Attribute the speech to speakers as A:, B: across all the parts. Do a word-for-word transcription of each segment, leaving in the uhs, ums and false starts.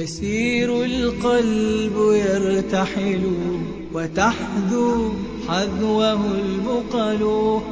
A: يسير القلب يرتحل وتحذو حذوه البقل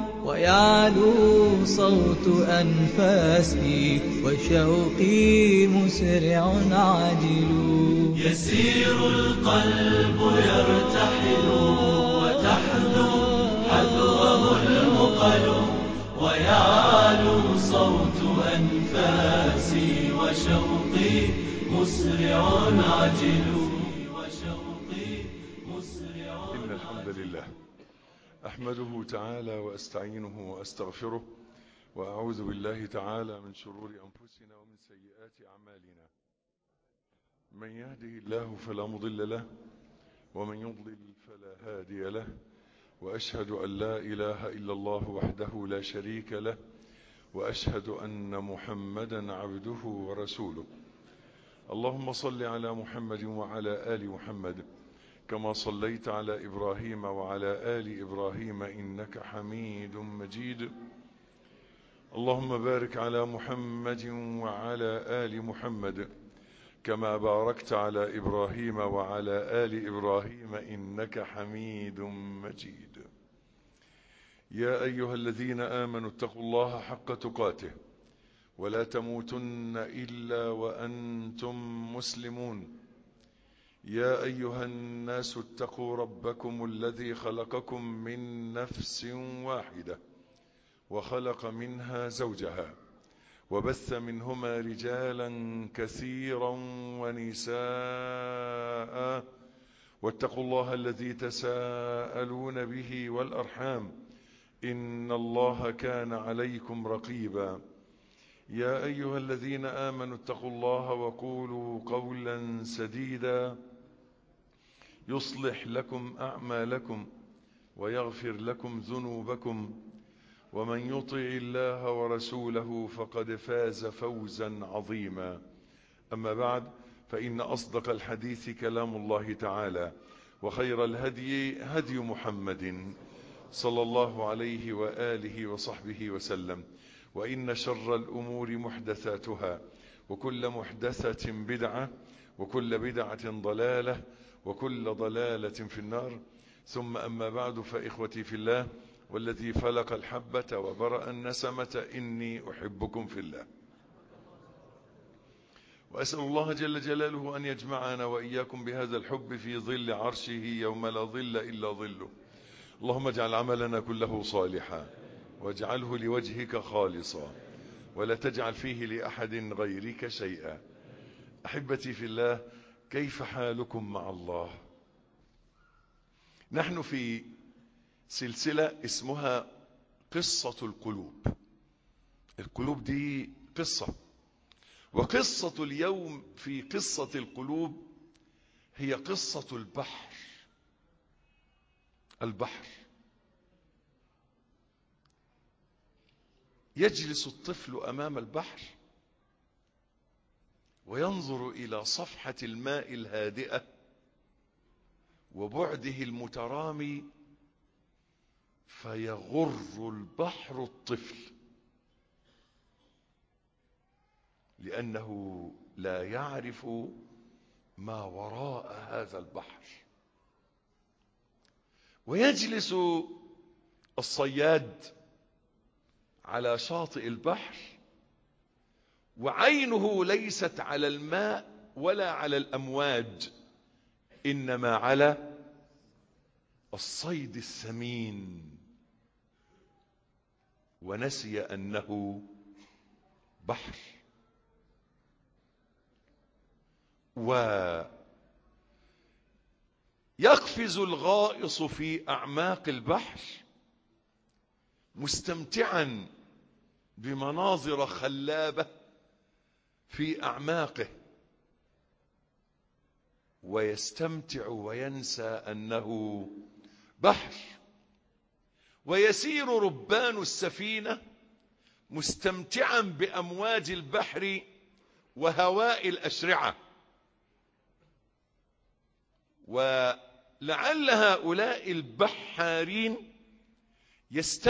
A: ويعلو صوت أنفاسي وشوقي مسرع عاجل.
B: يسير القلب يرتحل وتحذو حذوه البقل ويعلو صوت أنفاسي وشوقي مسرع عاجل. وشوقي مسرع.
C: إن الحمد لله أحمده تعالى وأستعينه وأستغفره وأعوذ بالله تعالى من شرور أنفسنا ومن سيئات أعمالنا. من يهده الله فلا مضل له ومن يضلل فلا هادي له، وأشهد أن لا إله إلا الله وحده لا شريك له، وأشهد أن محمدا عبده ورسوله. اللهم صل على محمد وعلى آل محمد كما صليت على إبراهيم وعلى آل إبراهيم إنك حميد مجيد. اللهم بارك على محمد وعلى آل محمد كما باركت على إبراهيم وعلى آل إبراهيم إنك حميد مجيد. يا أيها الذين آمنوا اتقوا الله حق تقاته ولا تموتن إلا وأنتم مسلمون. يا أيها الناس اتقوا ربكم الذي خلقكم من نفس واحدة وخلق منها زوجها وبث منهما رجالا كثيرا ونساء، واتقوا الله الذي تساءلون به والأرحام إن الله كان عليكم رقيبا. يا أيها الذين آمنوا اتقوا الله وقولوا قولا سديدا يصلح لكم أعمالكم ويغفر لكم ذنوبكم، ومن يطع الله ورسوله فقد فاز فوزا عظيما. أما بعد، فإن أصدق الحديث كلام الله تعالى، وخير الهدي هدي محمد صلى الله عليه وآله وصحبه وسلم، وإن شر الأمور محدثاتها، وكل محدثة بدعة، وكل بدعة ضلالة، وكل ضلالة في النار. ثم أما بعد، فإخوتي في الله والذي فلق الحبة وبرأ النسمة إني أحبكم في الله، وأسأل الله جل جلاله أن يجمعنا وإياكم بهذا الحب في ظل عرشه يوم لا ظل إلا ظله. اللهم اجعل عملنا كله صالحا واجعله لوجهك خالصا ولا تجعل فيه لأحد غيرك شيئا. أحبتي في الله، كيف حالكم مع الله؟ نحن في سلسلة اسمها قصة القلوب. القلوب دي قصة، وقصة اليوم في قصة القلوب هي قصة البحر. البحر يجلس الطفل أمام البحر وينظر إلى صفحة الماء الهادئة وبعده المترامي، فيغر البحر الطفل لأنه لا يعرف ما وراء هذا البحر. ويجلس الصياد على شاطئ البحر وعينه ليست على الماء ولا على الأمواج، إنما على الصيد الثمين، ونسي أنه بحر. ويقفز الغائص في أعماق البحر مستمتعا بمناظر خلابة في أعماقه، ويستمتع وينسى أنه بحر. ويسير ربان السفينة مستمتعا بأمواج البحر وهواء الأشرعة، ولعل هؤلاء البحارين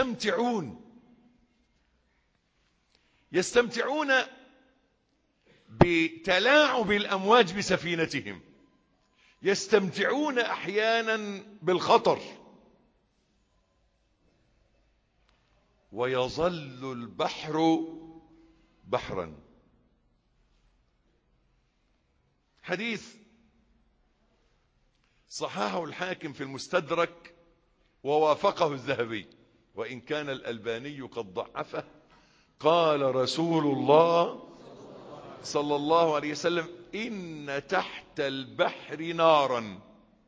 C: يستمتعون يستمتعون بتلاعب الأمواج بسفينتهم، يستمتعون أحيانا بالخطر، ويظل البحر بحرا. حديث صححه الحاكم في المستدرك ووافقه الذهبي، وإن كان الألباني قد ضعفه. قال رسول الله صلى الله عليه وسلم: إن تحت البحر نارا،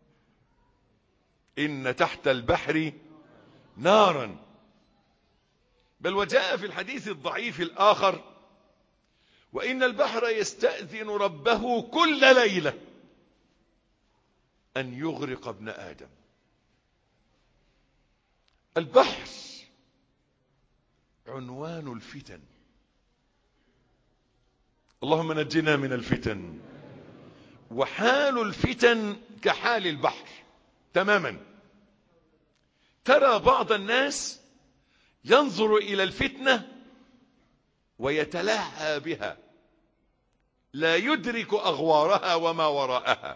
C: إن تحت البحر نارا. بل وجاء في الحديث الضعيف الآخر: وإن البحر يستأذن ربه كل ليلة أن يغرق ابن آدم. البحر عنوان الفتن، اللهم نجنا من الفتن. وحال الفتن كحال البحر تماما. ترى بعض الناس ينظر إلى الفتنة ويتلهى بها، لا يدرك أغوارها وما وراءها.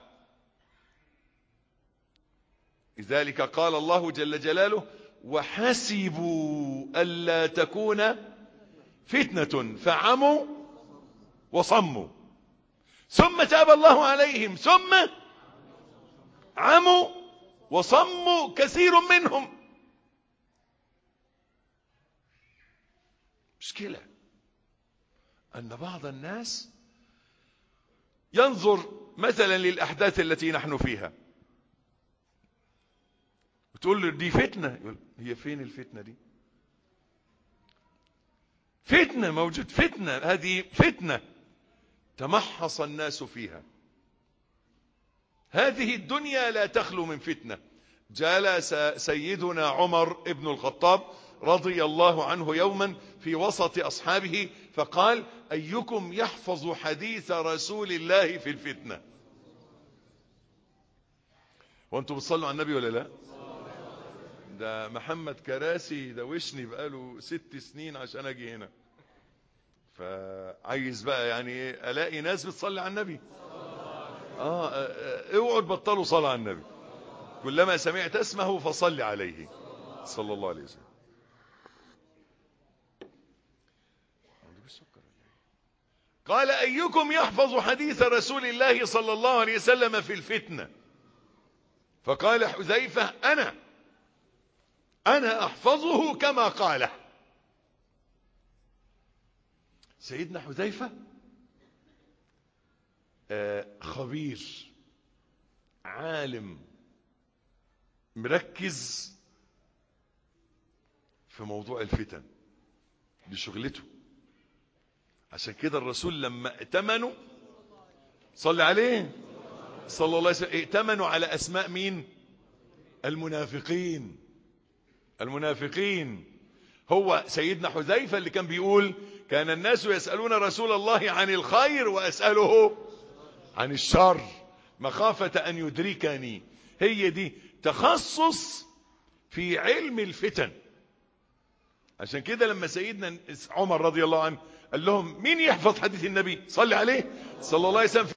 C: لذلك قال الله جل جلاله: وحسبوا ألا تكون فتنة فعموا وصموا ثم تاب الله عليهم ثم عموا وصموا كثير منهم. مشكلة أن بعض الناس ينظر مثلا للأحداث التي نحن فيها، وتقول له دي فتنة، يقول هي فين الفتنة دي؟ فتنة موجود، فتنة، هذه فتنة تمحص الناس فيها. هذه الدنيا لا تخلو من فتنة. جلس سيدنا عمر ابن الخطاب رضي الله عنه يوما في وسط أصحابه فقال: أيكم يحفظ حديث رسول الله في الفتنة؟ وانتم بتصلوا على النبي ولا لا؟ ده محمد كراسي ده وشني بقاله ست سنين عشان اجي هنا، فعايز بقى يعني الاقي ناس بتصلي على النبي. اه اوعوا تبطلوا صلاة على النبي، كلما سمعت اسمه فصل عليه صلى الله عليه وسلم. قال: أيكم يحفظ حديث رسول الله صلى الله عليه وسلم في الفتنة؟ فقال حذيفة: أنا أنا أحفظه كما قاله. سيدنا حذيفة آه خبير عالم مركز في موضوع الفتن، دي شغلته. عشان كده الرسول لما ائتمنوا صلى عليه صلى الله عليه وسلم ائتمنوا على أسماء مين؟ المنافقين. المنافقين هو سيدنا حذيفة اللي كان بيقول: كان الناس يسألون رسول الله عن الخير وأسأله عن الشر مخافة أن يدركني. هي دي تخصص في علم الفتن. عشان كده لما سيدنا عمر رضي الله عنه قال لهم: مين يحفظ حديث النبي صلى عليه صلى الله عليه وسلم